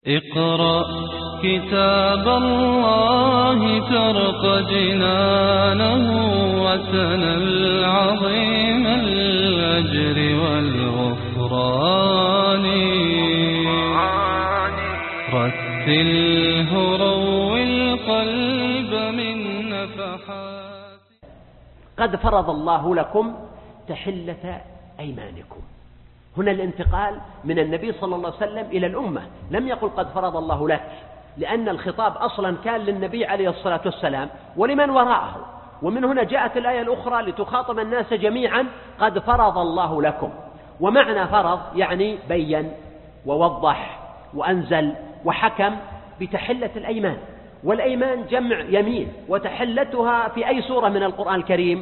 اقرأ كتاب الله ترق جنانه وتنل عظيم الأجر والغفران رتله روي القلب من نفحات. قد فرض الله لكم تحلة أيمانكم. هنا الانتقال من النبي صلى الله عليه وسلم إلى الأمة، لم يقل قد فرض الله لك، لأن الخطاب أصلا كان للنبي عليه الصلاة والسلام ولمن وراءه، ومن هنا جاءت الآية الأخرى لتخاطب الناس جميعا قد فرض الله لكم. ومعنى فرض يعني بين ووضح وأنزل وحكم بتحلة الأيمان، والأيمان جمع يمين، وتحلتها في أي سورة من القرآن الكريم؟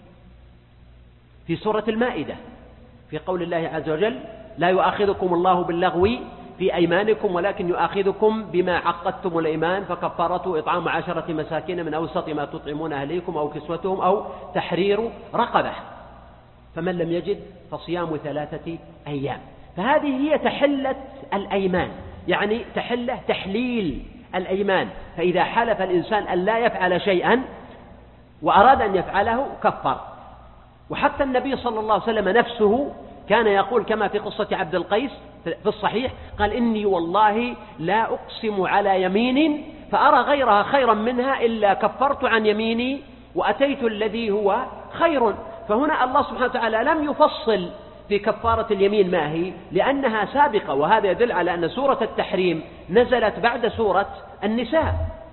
في سورة المائدة، في قول الله عز وجل: لا يؤاخذكم الله باللغو في أيمانكم ولكن يؤاخذكم بما عقدتم الأيمان فكفارته إطعام 10 مساكين من أوسط ما تطعمون أهليكم أو كسوتهم أو تحرير رقبة، فمن لم يجد فصيام 3 أيام. فهذه هي تحلة الأيمان، يعني تحليل الأيمان. فإذا حلف الإنسان أن لا يفعل شيئا وأراد أن يفعله كفر. وحتى النبي صلى الله عليه وسلم نفسه كان يقول كما في قصة عبد القيس في الصحيح، قال: إني والله لا أقسم على يمين فأرى غيرها خيرا منها إلا كفرت عن يميني وأتيت الذي هو خير. فهنا الله سبحانه وتعالى لم يفصل في كفارة اليمين ما هي، لأنها سابقة، وهذا يدل على أن سورة التحريم نزلت بعد سورة النساء،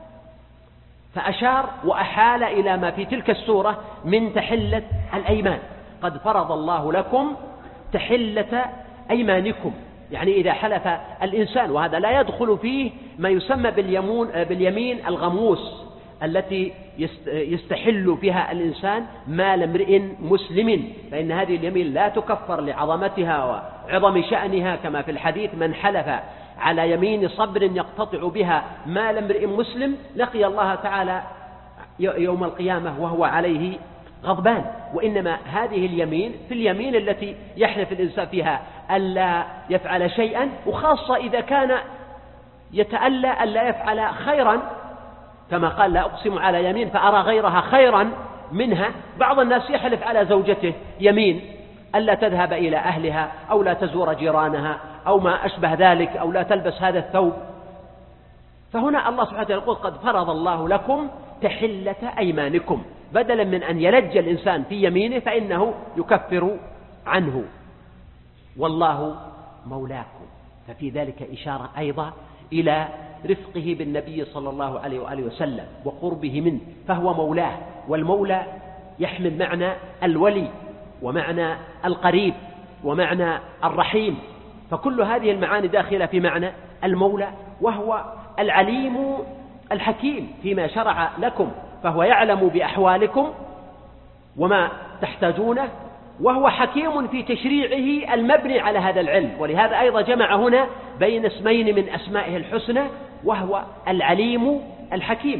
فأشار وأحال إلى ما في تلك السورة من تحلة الأيمان. قد فرض الله لكم تحلة أيمانكم، يعني إذا حلف الإنسان، وهذا لا يدخل فيه ما يسمى باليمين الغموس التي يستحل فيها الإنسان مال امرئ مسلم، فإن هذه اليمين لا تكفر لعظمتها وعظم شأنها، كما في الحديث: من حلف على يمين صبر يقتطع بها مال امرئ مسلم لقي الله تعالى يوم القيامة وهو عليه غضبان. وإنما هذه اليمين في اليمين التي يحلف الإنسان فيها ألا يفعل شيئا، وخاصة إذا كان يتألى ألا يفعل خيرا، كما قال: لا أقسم على يمين فأرى غيرها خيرا منها. بعض الناس يحلف على زوجته يمين ألا تذهب إلى أهلها أو لا تزور جيرانها أو ما أشبه ذلك، أو لا تلبس هذا الثوب. فهنا الله سبحانه وتعالى يقول: قد فرض الله لكم تحلة أيمانكم، بدلا من أن يلج الإنسان في يمينه فإنه يكفر عنه. والله مولاكم، ففي ذلك إشارة أيضا إلى رفقه بالنبي صلى الله عليه وآله وسلم وقربه منه، فهو مولاه، والمولى يحمل معنى الولي ومعنى القريب ومعنى الرحيم، فكل هذه المعاني داخلة في معنى المولى. وهو العليم الحكيم فيما شرع لكم، فهو يعلم بأحوالكم وما تحتاجونه، وهو حكيم في تشريعه المبني على هذا العلم. ولهذا أيضا جمع هنا بين اسمين من أسمائه الحسنى، وهو العليم الحكيم.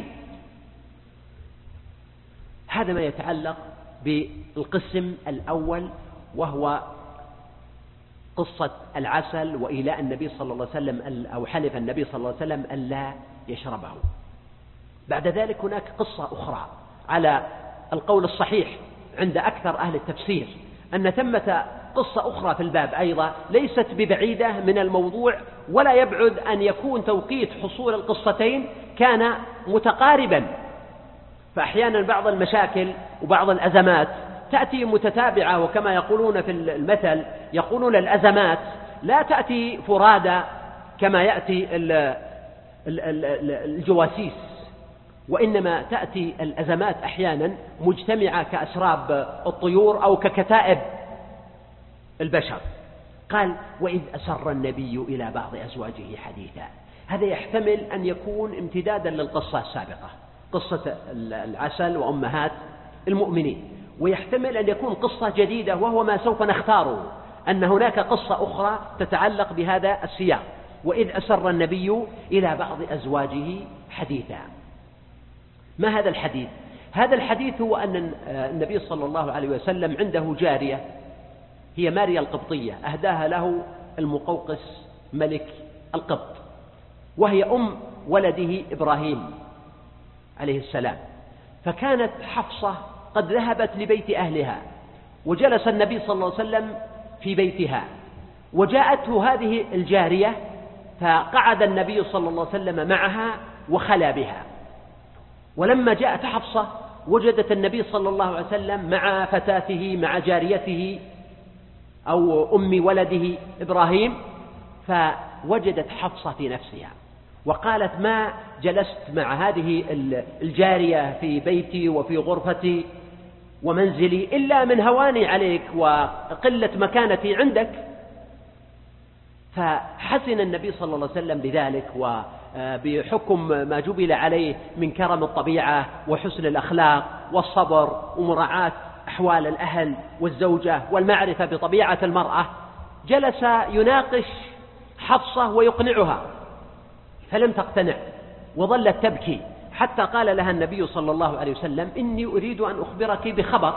هذا ما يتعلق بالقسم الأول، وهو قصة العسل وإيلاء النبي صلى الله عليه وسلم، أو حلف النبي صلى الله عليه وسلم ألا يشربه. بعد ذلك هناك قصة أخرى على القول الصحيح عند أكثر أهل التفسير، أن ثمة قصة أخرى في الباب أيضا ليست ببعيدة من الموضوع، ولا يبعد أن يكون توقيت حصول القصتين كان متقاربا. فأحيانا بعض المشاكل وبعض الأزمات تأتي متتابعة، وكما يقولون في المثل يقولون الأزمات لا تأتي فرادى كما يأتي الجواسيس، وإنما تأتي الأزمات أحيانا مجتمعة كأسراب الطيور أو ككتائب البشر. قال: وإذ أسر النبي إلى بعض أزواجه حديثا. هذا يحتمل أن يكون امتدادا للقصة السابقة، قصة العسل وأمهات المؤمنين، ويحتمل أن يكون قصة جديدة، وهو ما سوف نختاره، أن هناك قصة أخرى تتعلق بهذا السياق. وإذ أسر النبي إلى بعض أزواجه حديثا. ما هذا الحديث؟ هذا الحديث هو أن النبي صلى الله عليه وسلم عنده جارية هي ماريا القبطية، أهداها له المقوقس ملك القبط، وهي أم ولده إبراهيم عليه السلام. فكانت حفصة قد ذهبت لبيت أهلها، وجلس النبي صلى الله عليه وسلم في بيتها، وجاءته هذه الجارية، فقعد النبي صلى الله عليه وسلم معها وخلا بها. ولما جاءت حفصة وجدت النبي صلى الله عليه وسلم مع فتاته، مع جاريته أو أم ولده إبراهيم، فوجدت حفصة في نفسها وقالت: ما جلست مع هذه الجارية في بيتي وفي غرفتي ومنزلي إلا من هواني عليك وقلة مكانتي عندك. فحزن النبي صلى الله عليه وسلم بذلك، وبحكم ما جبل عليه من كرم الطبيعة وحسن الأخلاق والصبر ومراعاة أحوال الأهل والزوجة والمعرفة بطبيعة المرأة، جلس يناقش حفصة ويقنعها، فلم تقتنع وظلت تبكي، حتى قال لها النبي صلى الله عليه وسلم: إني أريد أن أخبرك بخبر،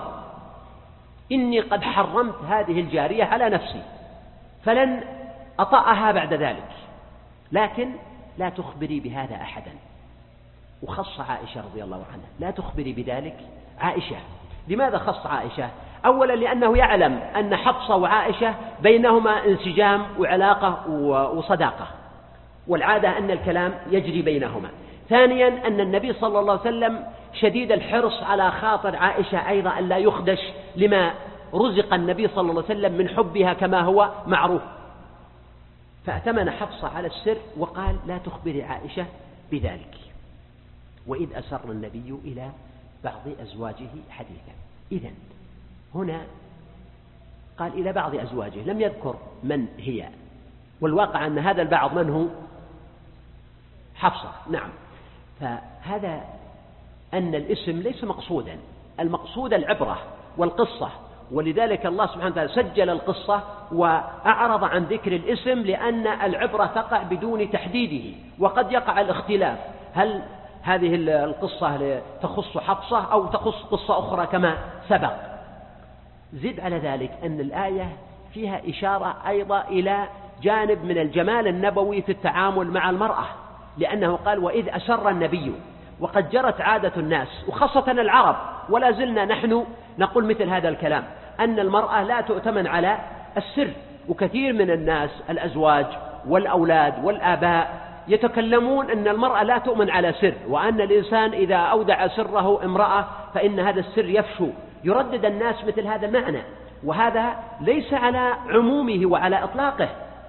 إني قد حرمت هذه الجارية على نفسي فلن أطأها بعد ذلك، لكن لا تخبري بهذا أحدا. وخص عائشة رضي الله عنها: لا تخبري بذلك عائشة. لماذا خص عائشة؟ أولا لأنه يعلم أن حفصة وعائشة بينهما انسجام وعلاقة وصداقة، والعادة أن الكلام يجري بينهما. ثانيا أن النبي صلى الله عليه وسلم شديد الحرص على خاطر عائشة أيضا أن لا يخدش لما رزق النبي صلى الله عليه وسلم من حبها كما هو معروف. فأتمن حفصة على السر وقال: لا تخبري عائشة بذلك. وإذ أسر النبي إلى بعض أزواجه حديثا. إذن هنا قال إلى بعض أزواجه، لم يذكر من هي، والواقع أن هذا البعض من هو؟ حفصة. نعم. فهذا أن الاسم ليس مقصودا، المقصود العبرة والقصة، ولذلك الله سبحانه وتعالى سجل القصة وأعرض عن ذكر الاسم، لأن العبرة تقع بدون تحديده، وقد يقع الاختلاف، هل هذه القصة تخص حفصة أو تخص قصة أخرى كما سبق. زد على ذلك أن الآية فيها إشارة أيضا إلى جانب من الجمال النبوي في التعامل مع المرأة، لأنه قال: وإذ أسر النبي. وقد جرت عادة الناس وخاصة العرب، ولا زلنا نحن نقول مثل هذا الكلام، أن المرأة لا تؤتمن على السر. وكثير من الناس الأزواج والأولاد والآباء يتكلمون أن المرأة لا تؤمن على سر، وأن الإنسان إذا أودع سره امرأة فإن هذا السر يفشو. يردد الناس مثل هذا المعنى، وهذا ليس على عمومه وعلى إطلاقه.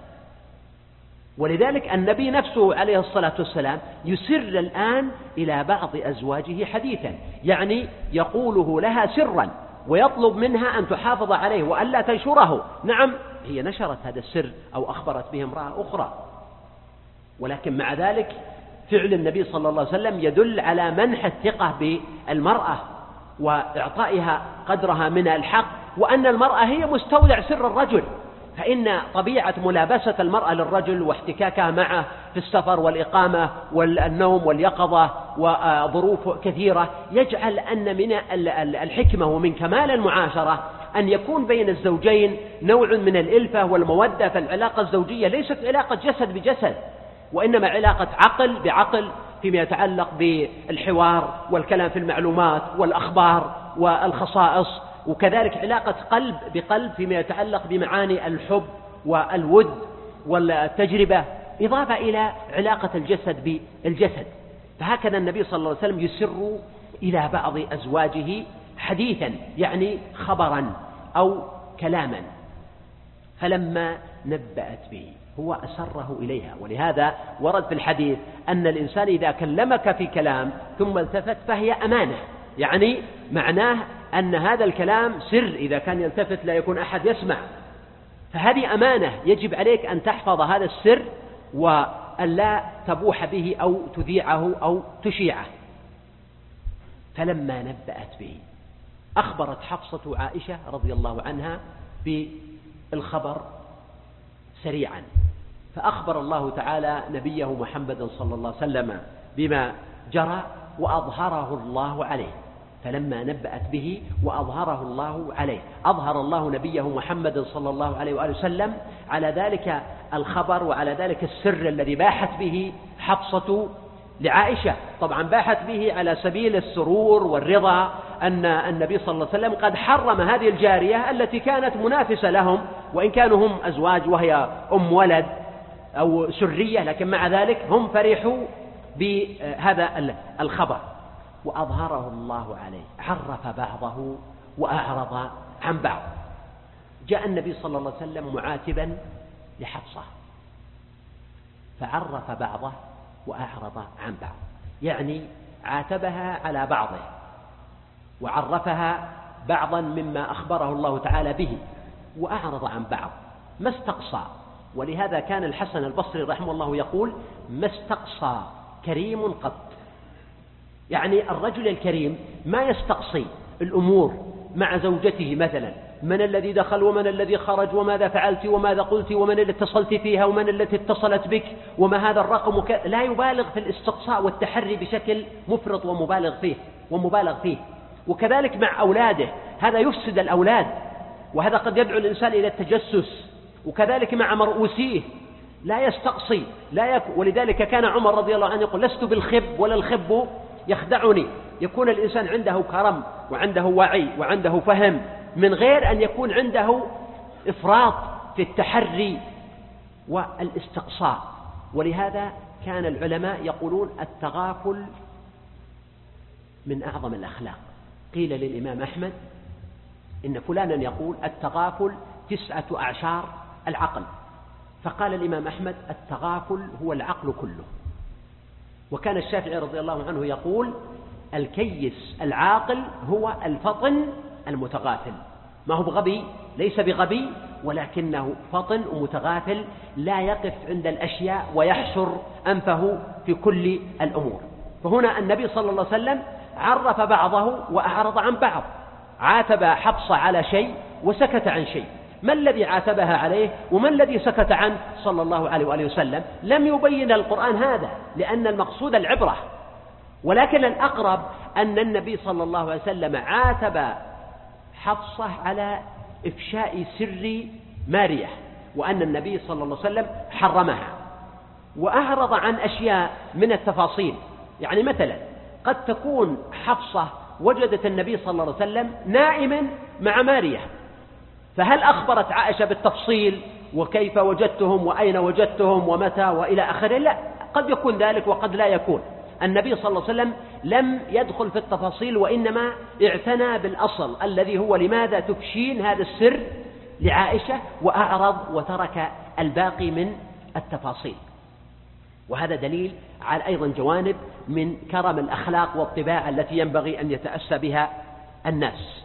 ولذلك النبي نفسه عليه الصلاة والسلام يسر الآن إلى بعض أزواجه حديثا، يعني يقوله لها سرا ويطلب منها أن تحافظ عليه وألا تنشره. نعم، هي نشرت هذا السر أو أخبرت به امرأة أخرى، ولكن مع ذلك فعل النبي صلى الله عليه وسلم يدل على منح الثقة بالمرأة وإعطائها قدرها من الحق، وأن المرأة هي مستودع سر الرجل. فإن طبيعة ملابسة المرأة للرجل واحتكاكها معه في السفر والإقامة والنوم واليقظة وظروف كثيرة يجعل أن من الحكمة ومن كمال المعاشرة أن يكون بين الزوجين نوع من الإلفة والمودة. فالعلاقة الزوجية ليست علاقة جسد بجسد، وإنما علاقة عقل بعقل فيما يتعلق بالحوار والكلام في المعلومات والأخبار والخصائص، وكذلك علاقة قلب بقلب فيما يتعلق بمعاني الحب والود والتجربة، إضافة إلى علاقة الجسد بالجسد. فهكذا النبي صلى الله عليه وسلم يسر إلى بعض أزواجه حديثا، يعني خبرا أو كلاما. فلما نبأت به هو أسره إليها. ولهذا ورد في الحديث أن الإنسان إذا كلمك في كلام ثم التفت فهي أمانة، يعني معناه أن هذا الكلام سر، إذا كان يلتفت لا يكون أحد يسمع، فهذه أمانة يجب عليك أن تحفظ هذا السر وألا تبوح به أو تذيعه أو تشيعه. فلما نبأت به أخبرت حفصة عائشة رضي الله عنها بالخبر سريعا، فأخبر الله تعالى نبيه محمد صلى الله عليه وسلم بما جرى وأظهره الله عليه. فلما نبأت به وأظهره الله عليه، أظهر الله نبيه محمد صلى الله عليه وآله وسلم على ذلك الخبر وعلى ذلك السر الذي باحت به حفصة لعائشة. طبعا باحت به على سبيل السرور والرضا أن النبي صلى الله عليه وسلم قد حرم هذه الجارية التي كانت منافسة لهم، وإن كانوا هم أزواج وهي أم ولد أو سرية، لكن مع ذلك هم فرحوا بهذا الخبر. وأظهره الله عليه، عرف بعضه وأعرض عن بعض. جاء النبي صلى الله عليه وسلم معاتبا لحفصة، فعرف بعضه وأعرض عن بعض، يعني عاتبها على بعضه وعرفها بعضا مما أخبره الله تعالى به، وأعرض عن بعض ما استقصى. ولهذا كان الحسن البصري رحمه الله يقول: ما استقصى كريم قط. يعني الرجل الكريم ما يستقصي الأمور مع زوجته، مثلا من الذي دخل ومن الذي خرج وماذا فعلت وماذا قلت ومن التي اتصلت فيها ومن التي اتصلت بك وما هذا الرقم لا يبالغ في الاستقصاء والتحري بشكل مفرط ومبالغ فيه. وكذلك مع أولاده، هذا يفسد الأولاد، وهذا قد يدعو الإنسان إلى التجسس. وكذلك مع مرؤوسيه لا يستقصي ولذلك كان عمر رضي الله عنه يقول: لست بالخب ولا الخب يخدعني. يكون الإنسان عنده كرم وعنده وعي وعنده فهم من غير أن يكون عنده إفراط في التحري والاستقصاء. ولهذا كان العلماء يقولون: التغافل من أعظم الأخلاق. قيل للإمام أحمد إن فلانا يقول: التغافل 9 أعشار العقل. فقال الإمام أحمد: التغافل هو العقل كله. وكان الشافعي رضي الله عنه يقول: الكيس العاقل هو الفطن المتغافل. ما هو بغبي، ليس بغبي، ولكنه فطن ومتغافل، لا يقف عند الأشياء ويحشر أنفه في كل الأمور. فهنا النبي صلى الله عليه وسلم عرف بعضه وأعرض عن بعض، عاتب حفصة على شيء وسكت عن شيء. ما الذي عاتبها عليه وما الذي سكت عنه صلى الله عليه وآله وسلم؟ لم يبين القرآن هذا، لأن المقصود العبرة. ولكن الأقرب أن النبي صلى الله عليه وسلم عاتب حفصة على إفشاء سر مارية، وأن النبي صلى الله عليه وسلم حرمها، وأعرض عن أشياء من التفاصيل. يعني مثلا قد تكون حفصة وجدت النبي صلى الله عليه وسلم نائما مع مارية، فهل أخبرت عائشة بالتفصيل وكيف وجدتهم وأين وجدتهم ومتى وإلى آخره؟ لا، قد يكون ذلك وقد لا يكون. النبي صلى الله عليه وسلم لم يدخل في التفاصيل، وإنما اعتنى بالأصل الذي هو: لماذا تفشين هذا السر لعائشة؟ وأعرض وترك الباقي من التفاصيل. وهذا دليل على أيضا جوانب من كرم الأخلاق والطباع التي ينبغي أن يتأسى بها الناس.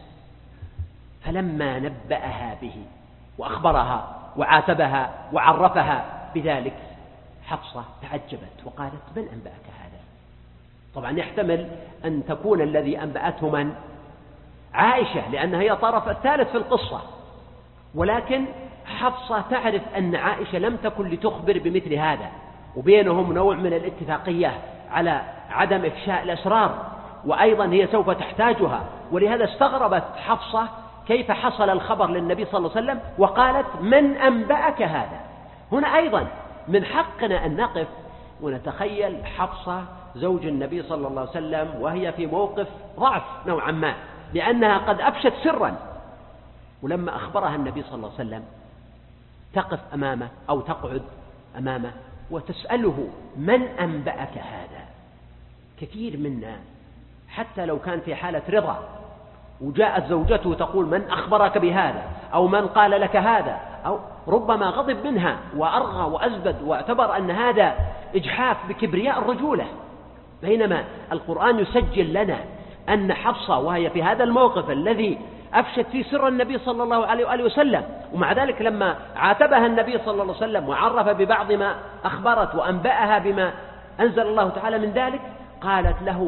فلما نبأها به وأخبرها وعاتبها وعرفها بذلك، حفصة تعجبت وقالت: من أنبأك هذا؟ طبعا يحتمل أن تكون الذي أنبأته من؟ عائشة، لأنها هي الطرف الثالث في القصة. ولكن حفصة تعرف أن عائشة لم تكن لتخبر بمثل هذا، وبينهم نوع من الاتفاقية على عدم إفشاء الأسرار، وأيضا هي سوف تحتاجها. ولهذا استغربت حفصة كيف حصل الخبر للنبي صلى الله عليه وسلم، وقالت: من أنبأك هذا؟ هنا أيضا من حقنا أن نقف ونتخيل حفصة زوج النبي صلى الله عليه وسلم وهي في موقف ضعف نوعا ما، لأنها قد أفشت سرا، ولما أخبرها النبي صلى الله عليه وسلم تقف أمامه أو تقعد أمامه وتسأله: من أنبأك هذا؟ كثير منا حتى لو كان في حالة رضا وجاءت زوجته تقول: من أخبرك بهذا؟ أو من قال لك هذا؟ أو ربما غضب منها وأرغى وأزبد واعتبر أن هذا إجحاف بكبرياء الرجولة، بينما القرآن يسجل لنا أن حفصة وهي في هذا الموقف الذي أفشت فيه سر النبي صلى الله عليه وآله وسلم، ومع ذلك لما عاتبها النبي صلى الله عليه وسلم وعرف ببعض ما أخبرت وأنبأها بما أنزل الله تعالى من ذلك، قالت له: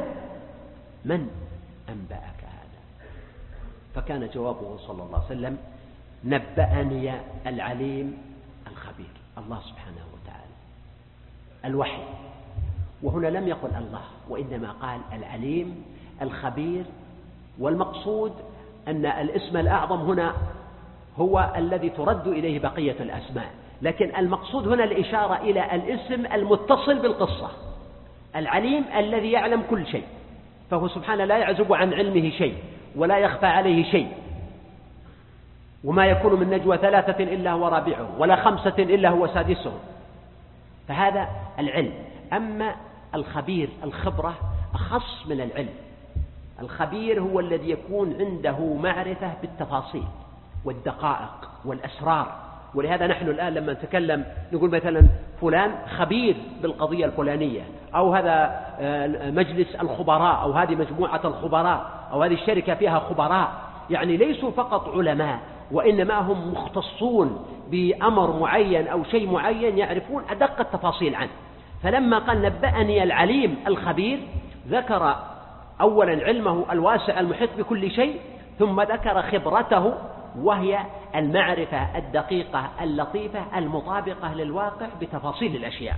من أنبأك هذا؟ فكان جوابه صلى الله عليه وسلم: نبأني العليم الخبير، الله سبحانه وتعالى، الوحي. وهنا لم يقل الله، وإنما قال العليم الخبير. والمقصود أن الاسم الأعظم هنا هو الذي ترد إليه بقية الأسماء، لكن المقصود هنا الإشارة إلى الاسم المتصل بالقصة، العليم الذي يعلم كل شيء، فهو سبحانه لا يعزب عن علمه شيء ولا يخفى عليه شيء. وما يكون من نجوى 3 إلا هو رابعهم ولا 5 إلا هو سادسهم، فهذا العلم. أما الخبير، الخبرة أخص من العلم. الخبير هو الذي يكون عنده معرفة بالتفاصيل والدقائق والأسرار. ولهذا نحن الآن لما نتكلم نقول مثلا فلان خبير بالقضية الفلانية، أو هذا مجلس الخبراء، أو هذه مجموعة الخبراء، أو هذه الشركة فيها خبراء، يعني ليسوا فقط علماء، وإنما هم مختصون بأمر معين أو شيء معين، يعرفون أدق التفاصيل عنه. فلما قال نبأني العليم الخبير، ذكر أولا علمه الواسع المحيط بكل شيء، ثم ذكر خبرته وهي المعرفة الدقيقة اللطيفة المطابقة للواقع بتفاصيل الأشياء.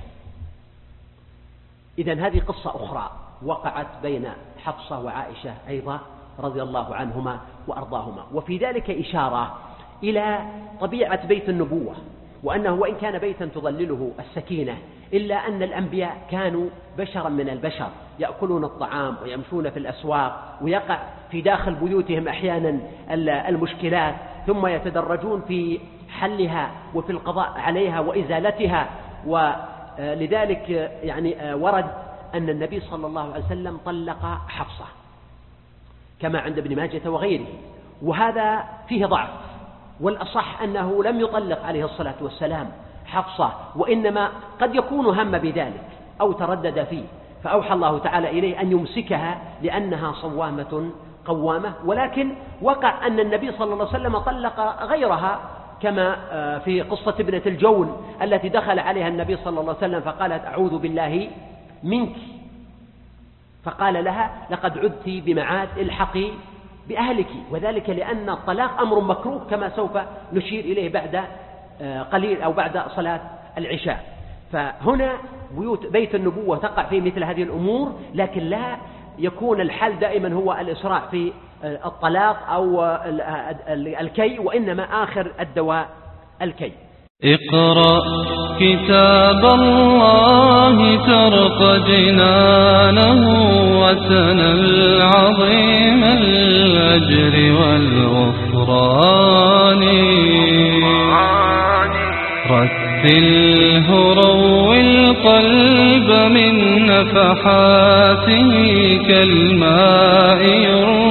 إذن هذه قصة أخرى وقعت بين حفصة وعائشة أيضا رضي الله عنهما وأرضاهما، وفي ذلك إشارة إلى طبيعة بيت النبوة، وأنه وإن كان بيتا تظلله السكينة إلا أن الأنبياء كانوا بشرا من البشر، يأكلون الطعام ويمشون في الأسواق، ويقع في داخل بيوتهم أحيانا المشكلات، ثم يتدرجون في حلها وفي القضاء عليها وإزالتها. ولذلك يعني ورد أن النبي صلى الله عليه وسلم طلق حفصة كما عند ابن ماجة وغيره، وهذا فيه ضعف، والأصح أنه لم يطلق عليه الصلاة والسلام حفصة، وإنما قد يكون هم بذلك أو تردد فيه، فأوحى الله تعالى إليه أن يمسكها لأنها صوامة قوامة. ولكن وقع أن النبي صلى الله عليه وسلم طلق غيرها، كما في قصة ابنة الجون التي دخل عليها النبي صلى الله عليه وسلم فقالت أعوذ بالله منك، فقال لها لقد عدت بمعاد الحقي بأهلك، وذلك لأن الطلاق أمر مكروه كما سوف نشير إليه بعد قليل أو بعد صلاة العشاء. فهنا بيت النبوة تقع في مثل هذه الأمور، لكن لا يكون الحل دائما هو الإسراع في الطلاق أو الكي، وإنما آخر الدواء الكي. اقرأ كتاب الله ترق جنانه وتنل عظيم الأجر والغفران. رتله روي القلب من نفحاته كالماء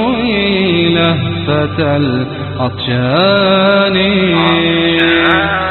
يروي لهفة العطشان.